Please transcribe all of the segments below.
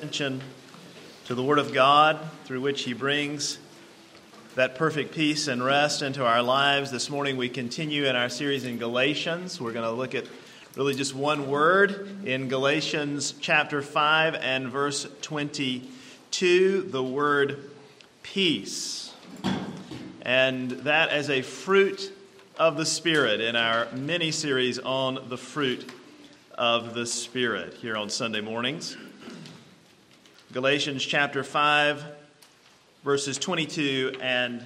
attention to the Word of God, through which He brings that perfect peace and rest into our lives. This morning we continue in our series in Galatians. We're going to look at really just one word in Galatians chapter 5 and verse 22, the word peace. And that as a fruit of the Spirit in our mini-series on the fruit of the Spirit here on Sunday mornings. Galatians chapter 5, verses 22 and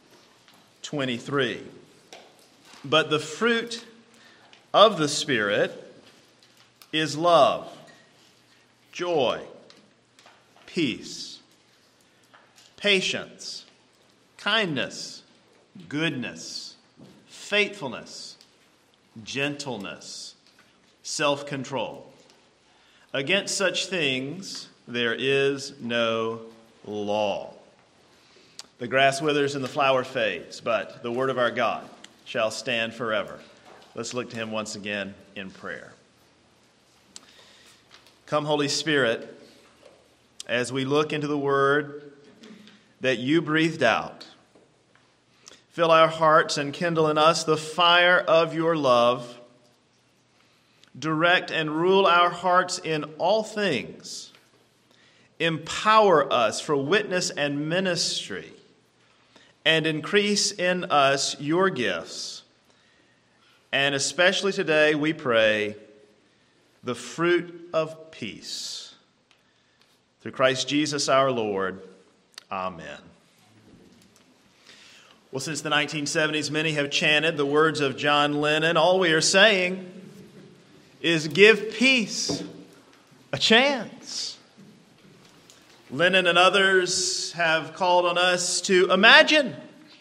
23. But the fruit of the Spirit is love, joy, peace, patience, kindness, goodness, faithfulness, gentleness, self-control. Against such things there is no law. The grass withers and the flower fades, but the word of our God shall stand forever. Let's look to Him once again in prayer. Come, Holy Spirit, as we look into the word that you breathed out. Fill our hearts and kindle in us the fire of your love. Direct and rule our hearts in all things. Empower us for witness and ministry, and increase in us your gifts. And especially today, we pray, the fruit of peace. Through Christ Jesus our Lord. Amen. Well, since the 1970s, many have chanted the words of John Lennon. All we are saying is give peace a chance. Lennon and others have called on us to imagine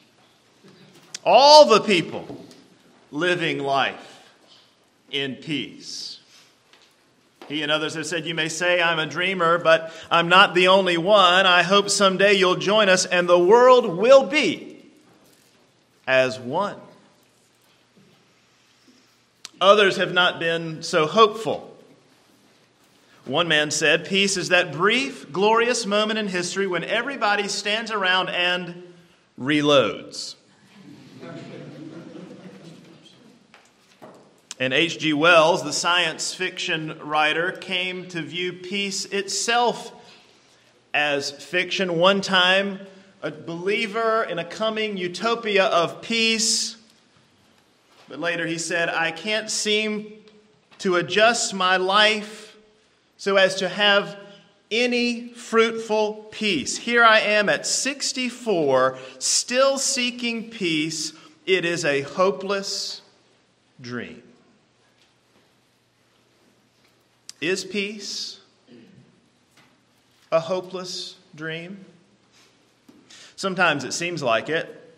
all the people living life in peace. He and others have said, you may say I'm a dreamer, but I'm not the only one. I hope someday you'll join us and the world will be as one. Others have not been so hopeful. One man said, peace is that brief, glorious moment in history when everybody stands around and reloads. And H.G. Wells, the science fiction writer, came to view peace itself as fiction. One time, a believer in a coming utopia of peace. But later he said, I can't seem to adjust my life so as to have any fruitful peace. Here I am at 64, still seeking peace. It is a hopeless dream. Is peace a hopeless dream? Sometimes it seems like it.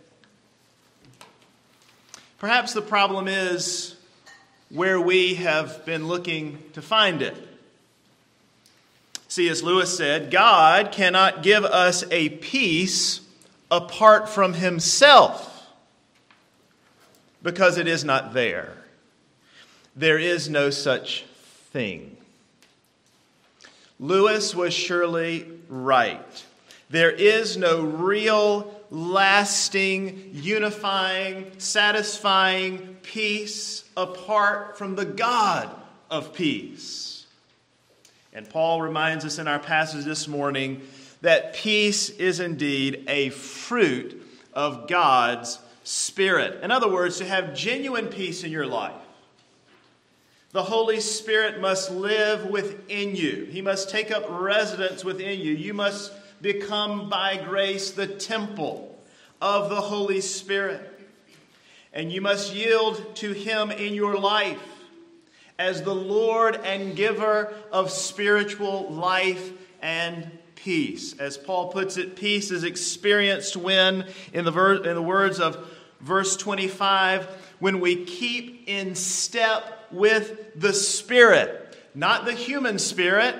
Perhaps the problem is where we have been looking to find it. C.S. Lewis said, God cannot give us a peace apart from Himself because it is not there. There is no such thing. Lewis was surely right. There is no real, lasting, unifying, satisfying peace apart from the God of peace. And Paul reminds us in our passage this morning that peace is indeed a fruit of God's Spirit. In other words, to have genuine peace in your life, the Holy Spirit must live within you. He must take up residence within you. You must become by grace the temple of the Holy Spirit. And you must yield to Him in your life as the Lord and giver of spiritual life and peace. As Paul puts it, peace is experienced when, in the words of verse 25, when we keep in step with the Spirit, not the human spirit,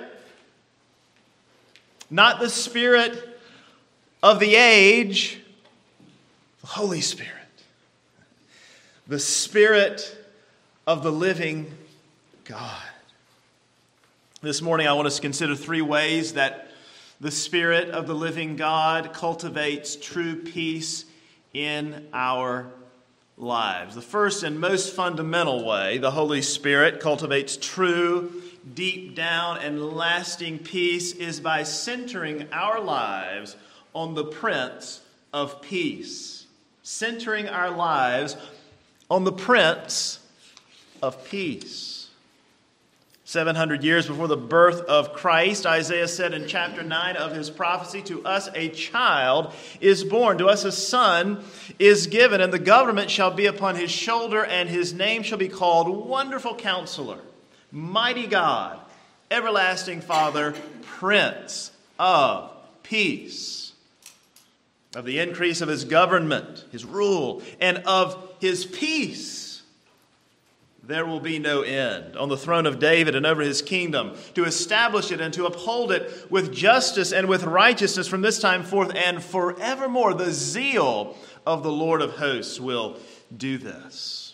not the spirit of the age, the Holy Spirit, the Spirit of the living God. This morning I want us to consider three ways that the Spirit of the living God cultivates true peace in our lives. The first and most fundamental way the Holy Spirit cultivates true, deep down, and lasting peace is by centering our lives on the Prince of Peace. Centering our lives on the Prince of Peace. 700 years before the birth of Christ, Isaiah said in chapter 9 of his prophecy, "To us a child is born, to us a son is given, and the government shall be upon his shoulder, and his name shall be called Wonderful Counselor, Mighty God, Everlasting Father, Prince of Peace." Of the increase of his government, his rule, and of his peace, there will be no end. On the throne of David and over his kingdom, to establish it and to uphold it with justice and with righteousness from this time forth and forevermore. The zeal of the Lord of hosts will do this.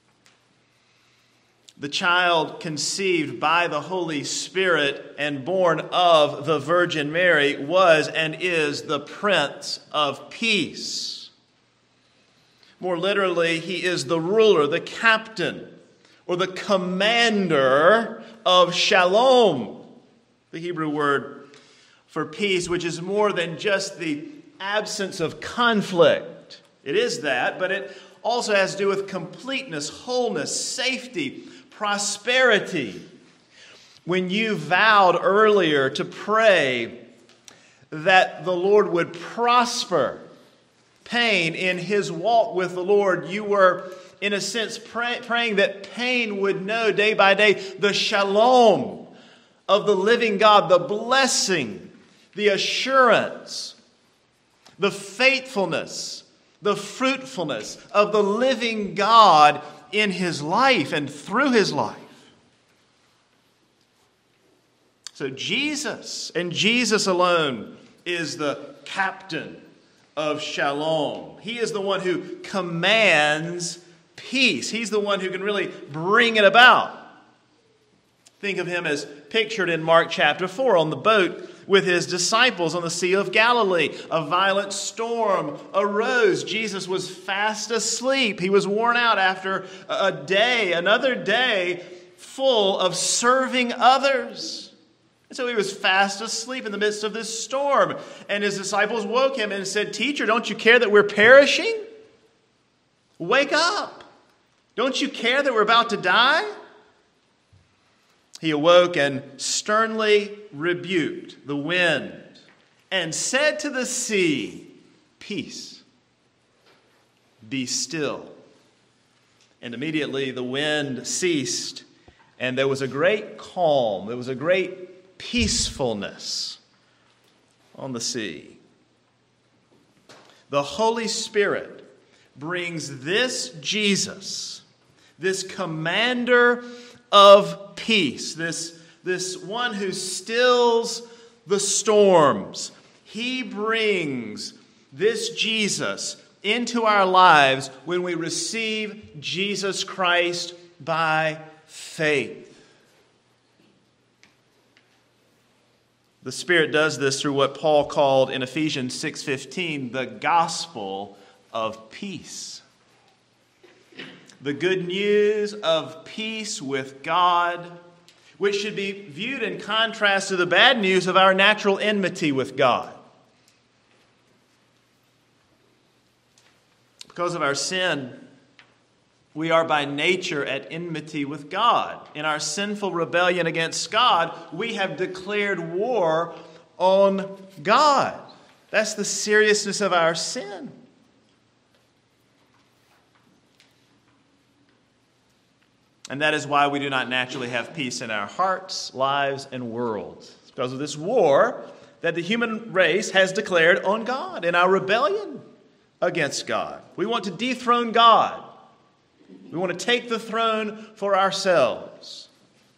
The child conceived by the Holy Spirit and born of the Virgin Mary was and is the Prince of Peace. More literally, he is the ruler, the captain, or the commander of shalom, the Hebrew word for peace, which is more than just the absence of conflict. It is that, but it also has to do with completeness, wholeness, safety, prosperity. When you vowed earlier to pray that the Lord would prosper Pain in his walk with the Lord, you were in a sense praying that Pain would know day by day the shalom of the living God, the blessing, the assurance, the faithfulness, the fruitfulness of the living God in his life and through his life. So Jesus and Jesus alone is the captain of shalom. He is the one who commands peace. He's the one who can really bring it about. Think of him as pictured in Mark chapter 4 on the boat with his disciples on the Sea of Galilee. A violent storm arose. Jesus was fast asleep. He was worn out after another day full of serving others. And so he was fast asleep in the midst of this storm. And his disciples woke him and said, "Teacher, don't you care that we're perishing? Wake up. Don't you care that we're about to die?" He awoke and sternly rebuked the wind and said to the sea, "Peace, be still." And immediately the wind ceased, and there was a great calm. There was a great peacefulness on the sea. The Holy Spirit brings this Jesus, this commander of peace, this one who stills the storms. He brings this Jesus into our lives when we receive Jesus Christ by faith. The Spirit does this through what Paul called in Ephesians 6:15 the gospel of peace. The good news of peace with God, which should be viewed in contrast to the bad news of our natural enmity with God. Because of our sin, we are by nature at enmity with God. In our sinful rebellion against God, we have declared war on God. That's the seriousness of our sin. And that is why we do not naturally have peace in our hearts, lives, and worlds. It's because of this war that the human race has declared on God in our rebellion against God. We want to dethrone God. We want to take the throne for ourselves.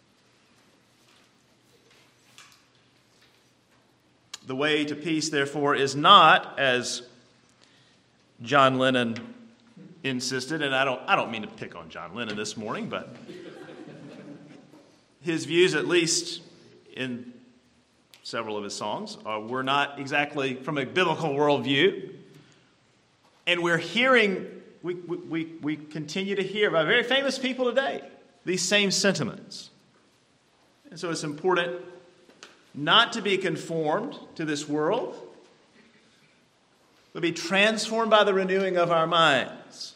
The way to peace, therefore, is not, as John Lennon insisted, and I don't mean to pick on John Lennon this morning, but his views, at least in several of his songs were not exactly from a biblical worldview. And we're hearing, we continue to hear by very famous people today these same sentiments. And so it's important not to be conformed to this world, but be transformed by the renewing of our minds.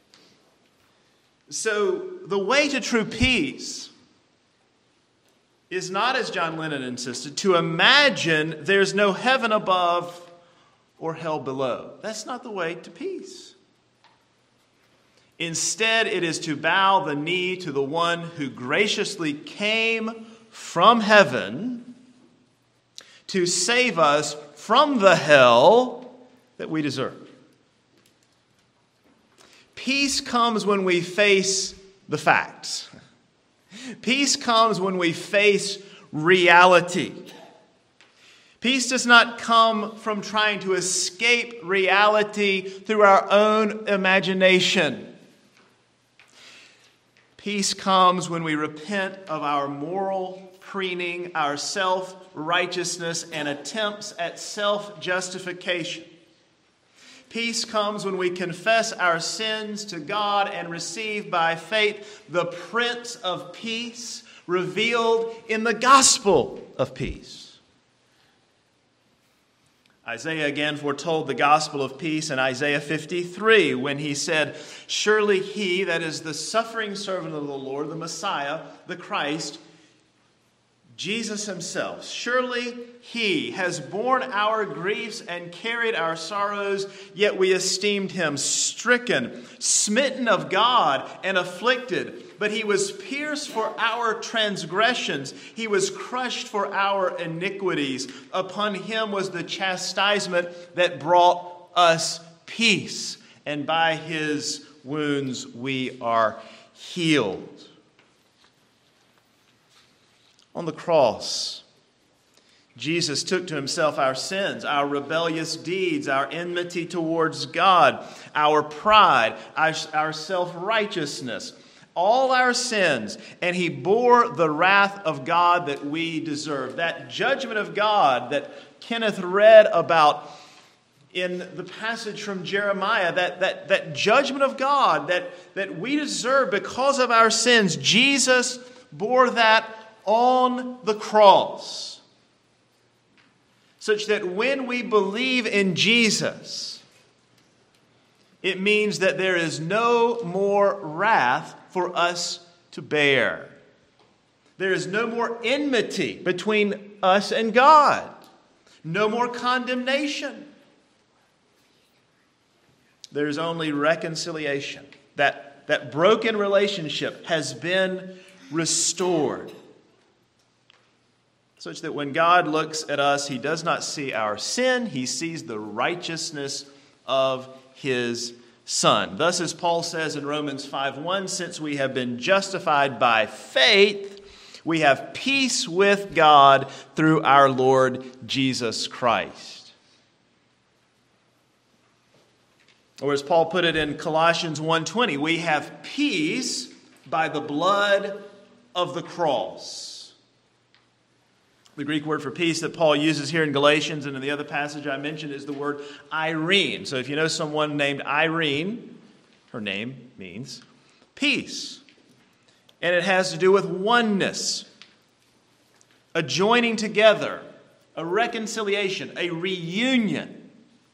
So the way to true peace is not, as John Lennon insisted, to imagine there's no heaven above or hell below. That's not the way to peace. Instead, it is to bow the knee to the one who graciously came from heaven to save us from the hell that we deserve. Peace comes when we face the facts. Peace comes when we face reality. Peace does not come from trying to escape reality through our own imagination. Peace comes when we repent of our moral preening, our self-righteousness, and attempts at self-justification. Peace comes when we confess our sins to God and receive by faith the Prince of Peace revealed in the gospel of peace. Isaiah again foretold the gospel of peace in Isaiah 53 when he said, "Surely he, that is the suffering servant of the Lord, the Messiah, the Christ, Jesus himself, surely he has borne our griefs and carried our sorrows, yet we esteemed him stricken, smitten of God, and afflicted. But he was pierced for our transgressions. He was crushed for our iniquities. Upon him was the chastisement that brought us peace, and by his wounds we are healed." On the cross, Jesus took to himself our sins, our rebellious deeds, our enmity towards God, our pride, our self-righteousness, all our sins, and he bore the wrath of God that we deserve. That judgment of God that Kenneth read about in the passage from Jeremiah, that judgment of God that we deserve because of our sins, Jesus bore that on the cross, such that when we believe in Jesus, it means that there is no more wrath for us to bear. There is no more enmity between us and God. No more condemnation. There is only reconciliation. That broken relationship has been restored, such that when God looks at us, he does not see our sin, he sees the righteousness of his Son. Thus, as Paul says in Romans 5:1, since we have been justified by faith, we have peace with God through our Lord Jesus Christ. Or as Paul put it in Colossians 1:20, we have peace by the blood of the cross. The Greek word for peace that Paul uses here in Galatians and in the other passage I mentioned is the word Irene. So if you know someone named Irene, her name means peace. And it has to do with oneness, a joining together, a reconciliation, a reunion.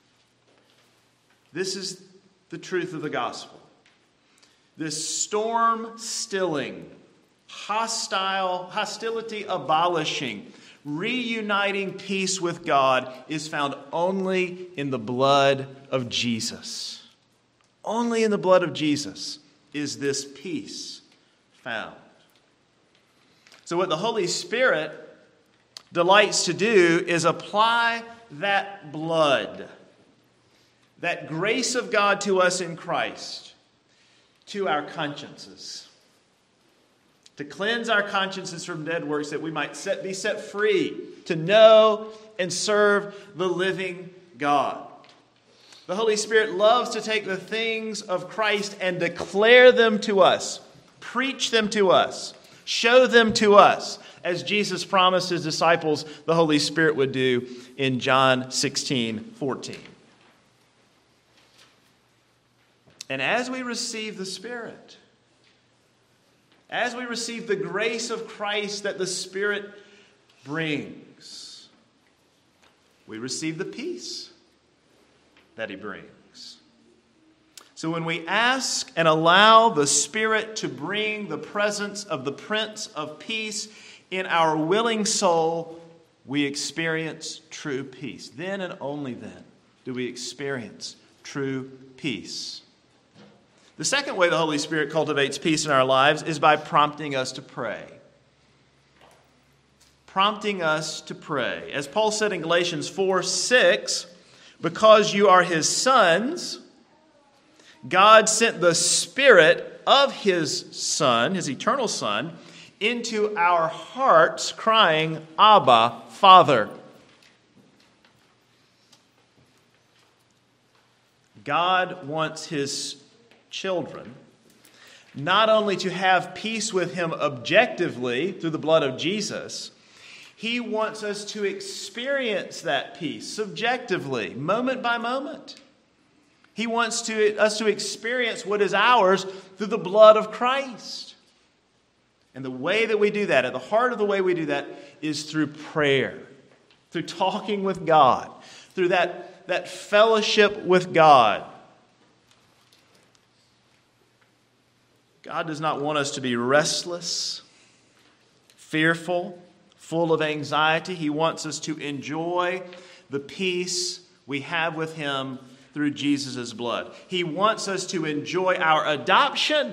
This is the truth of the gospel. This storm-stilling, hostility abolishing, reuniting peace with God is found only in the blood of Jesus. Only in the blood of Jesus is this peace found. So what the Holy Spirit delights to do is apply that blood, that grace of God to us in Christ, to our consciences, to cleanse our consciences from dead works that we might be set free to know and serve the living God. The Holy Spirit loves to take the things of Christ and declare them to us, preach them to us, show them to us, as Jesus promised his disciples the Holy Spirit would do in John 16:14. And as we receive the Spirit, as we receive the grace of Christ that the Spirit brings, we receive the peace that he brings. So when we ask and allow the Spirit to bring the presence of the Prince of Peace in our willing soul, we experience true peace. Then and only then do we experience true peace. The second way the Holy Spirit cultivates peace in our lives is by prompting us to pray. Prompting us to pray. As Paul said in Galatians 4:6, because you are his sons, God sent the Spirit of his Son, his eternal Son, into our hearts, crying, Abba, Father. God wants his children not only to have peace with him objectively through the blood of Jesus, he wants us to experience that peace subjectively, moment by moment. He wants us to experience what is ours through the blood of Christ. And the way that we do that, at the heart of the way we do that, is through prayer, through talking with God, through that fellowship with God. God does not want us to be restless, fearful, full of anxiety. He wants us to enjoy the peace we have with him through Jesus' blood. He wants us to enjoy our adoption.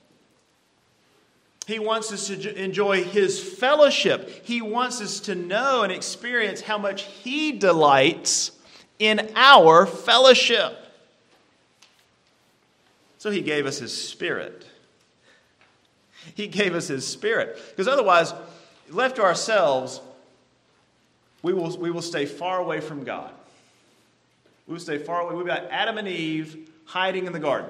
He wants us to enjoy his fellowship. He wants us to know and experience how much he delights in our fellowship. So he gave us his Spirit. He gave us his Spirit. Because otherwise, left to ourselves, we will stay far away from God. We will stay far away. We've got Adam and Eve hiding in the garden.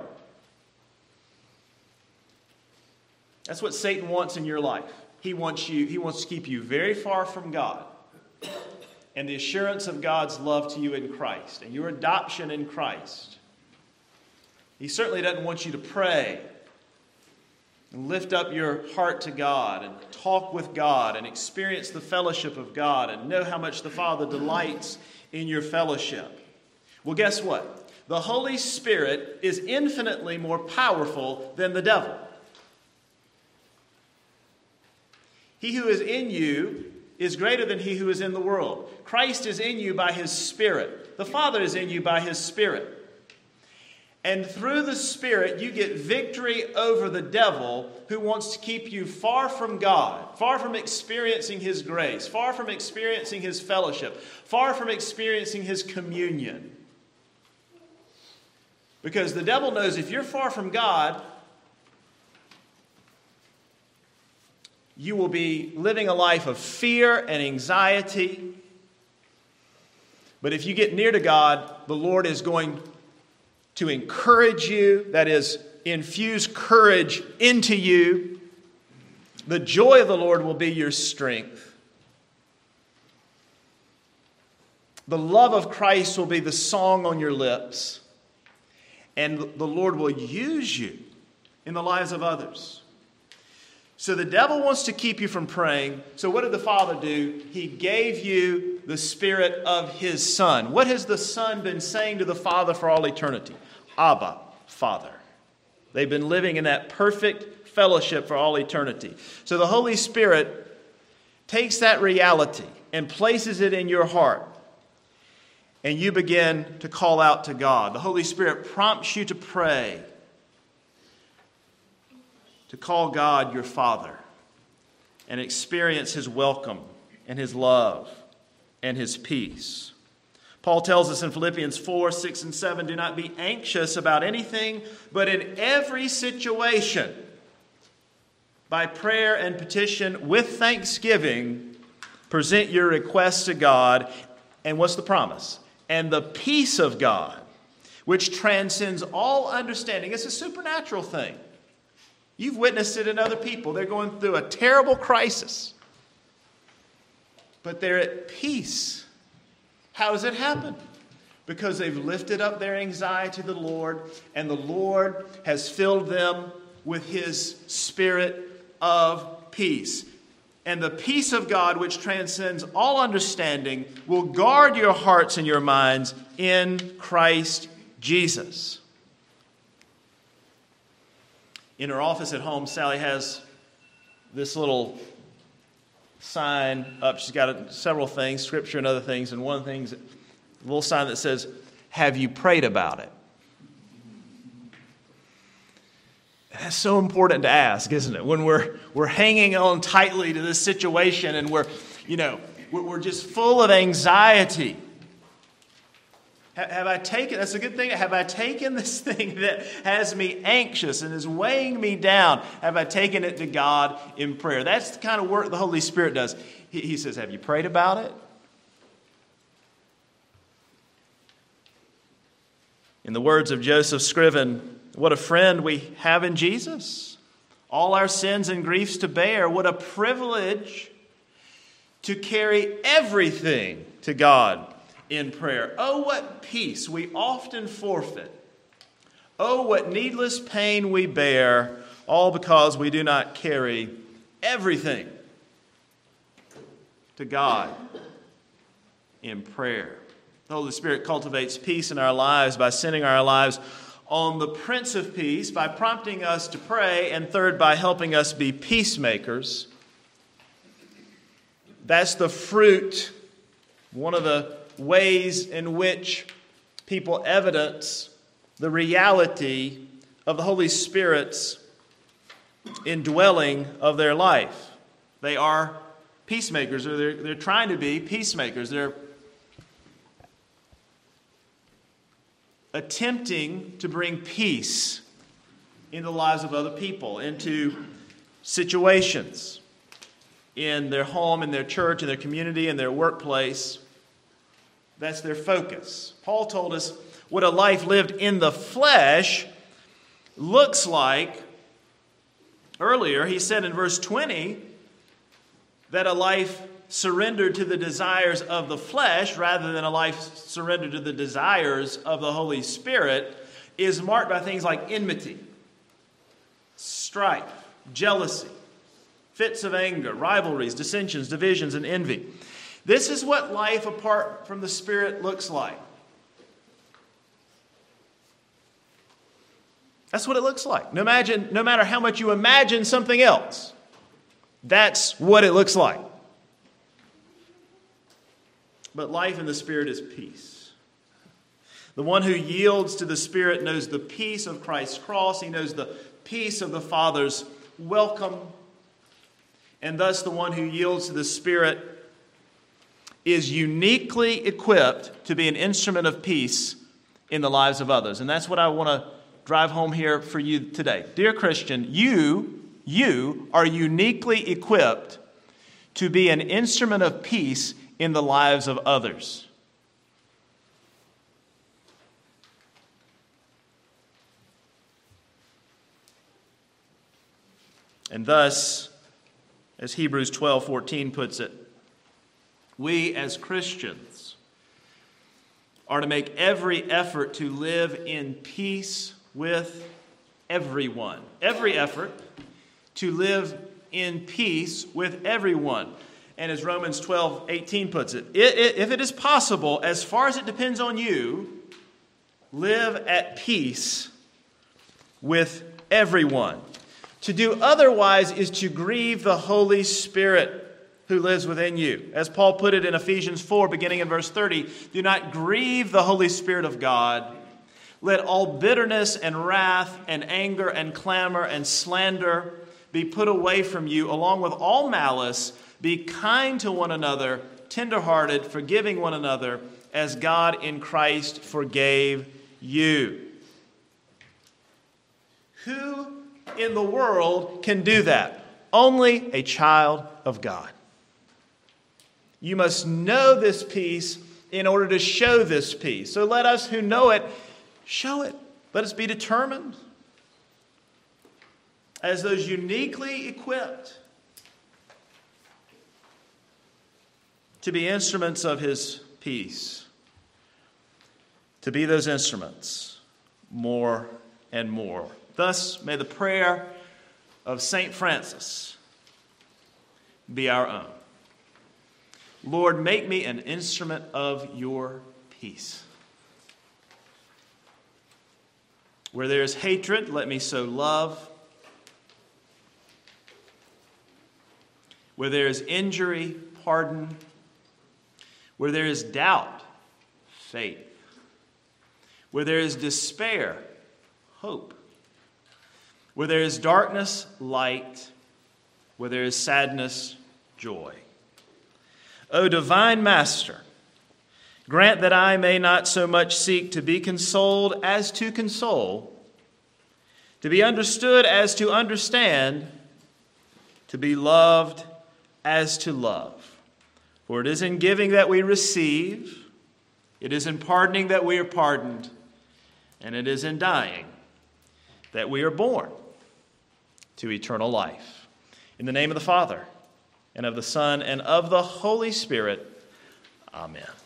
That's what Satan wants in your life. He wants to keep you very far from God and the assurance of God's love to you in Christ and your adoption in Christ. He certainly doesn't want you to pray and lift up your heart to God and talk with God and experience the fellowship of God and know how much the Father delights in your fellowship. Well, guess what? The Holy Spirit is infinitely more powerful than the devil. He who is in you is greater than he who is in the world. Christ is in you by his Spirit. The Father is in you by his Spirit. And through the Spirit, you get victory over the devil who wants to keep you far from God, far from experiencing his grace, far from experiencing his fellowship, far from experiencing his communion. Because the devil knows if you're far from God, you will be living a life of fear and anxiety. But if you get near to God, the Lord is going to encourage you, that is, infuse courage into you. The joy of the Lord will be your strength. The love of Christ will be the song on your lips. And the Lord will use you in the lives of others. So the devil wants to keep you from praying. So what did the Father do? He gave you the Spirit of his Son. What has the Son been saying to the Father for all eternity? Abba, Father. They've been living in that perfect fellowship for all eternity. So the Holy Spirit takes that reality and places it in your heart. And you begin to call out to God. The Holy Spirit prompts you to pray, to call God your Father, and experience his welcome and his love and his peace. Paul tells us in Philippians 4, 6, and 7, do not be anxious about anything, but in every situation, by prayer and petition with thanksgiving, present your requests to God. And what's the promise? And the peace of God, which transcends all understanding. It's a supernatural thing. You've witnessed it in other people. They're going through a terrible crisis. but they're at peace. How does it happen? Because they've lifted up their anxiety to the Lord, and the Lord has filled them with His Spirit of peace. And the peace of God, which transcends all understanding, will guard your hearts and your minds in Christ Jesus. In her office at home, Sally has this little sign up. She's got several things, scripture and other things, and one of the things, a little sign that says, "Have you prayed about it?" That's so important to ask, isn't it? When we're hanging on tightly to this situation and we're just full of anxiety. Have I taken, that's a good thing, have I taken this thing that has me anxious and is weighing me down, have I taken it to God in prayer? That's the kind of work the Holy Spirit does. He says, have you prayed about it? In the words of Joseph Scriven, what a friend we have in Jesus. All our sins and griefs to bear. What a privilege to carry everything to God in prayer. Oh, what peace we often forfeit. Oh, what needless pain we bear, all because we do not carry everything to God in prayer. The Holy Spirit cultivates peace in our lives by sending our lives on the Prince of Peace, by prompting us to pray, and third, by helping us be peacemakers. That's the fruit, one of the ways in which people evidence the reality of the Holy Spirit's indwelling of their life. They are peacemakers, or they're trying to be peacemakers. They're attempting to bring peace in the lives of other people, into situations, in their home, in their church, in their community, in their workplace. That's their focus. Paul told us what a life lived in the flesh looks like. Earlier, he said in verse 20 that a life surrendered to the desires of the flesh rather than a life surrendered to the desires of the Holy Spirit is marked by things like enmity, strife, jealousy, fits of anger, rivalries, dissensions, divisions, and envy. This is what life apart from the Spirit looks like. That's what it looks like. No matter how much you imagine something else, that's what it looks like. But life in the Spirit is peace. The one who yields to the Spirit knows the peace of Christ's cross. He knows the peace of the Father's welcome. And thus the one who yields to the Spirit is uniquely equipped to be an instrument of peace in the lives of others. And that's what I want to drive home here for you today. Dear Christian, you are uniquely equipped to be an instrument of peace in the lives of others. And thus, as Hebrews 12:14 puts it, we as Christians are to make every effort to live in peace with everyone. Every effort to live in peace with everyone. And as Romans 12:18 puts it, if it is possible, as far as it depends on you, live at peace with everyone. To do otherwise is to grieve the Holy Spirit who lives within you. As Paul put it in Ephesians 4, beginning in verse 30, do not grieve the Holy Spirit of God. Let all bitterness and wrath and anger and clamor and slander be put away from you, along with all malice. Be kind to one another, tenderhearted, forgiving one another, as God in Christ forgave you. Who in the world can do that? Only a child of God. You must know this peace in order to show this peace. So let us who know it, show it. Let us be determined as those uniquely equipped to be instruments of his peace, to be those instruments more and more. Thus, may the prayer of St. Francis be our own. Lord, make me an instrument of your peace. Where there is hatred, let me sow love. Where there is injury, pardon. Where there is doubt, faith. Where there is despair, hope. Where there is darkness, light. Where there is sadness, joy. O divine Master, grant that I may not so much seek to be consoled as to console, to be understood as to understand, to be loved as to love. For it is in giving that we receive, it is in pardoning that we are pardoned, and it is in dying that we are born to eternal life. In the name of the Father, and of the Son, and of the Holy Spirit, amen.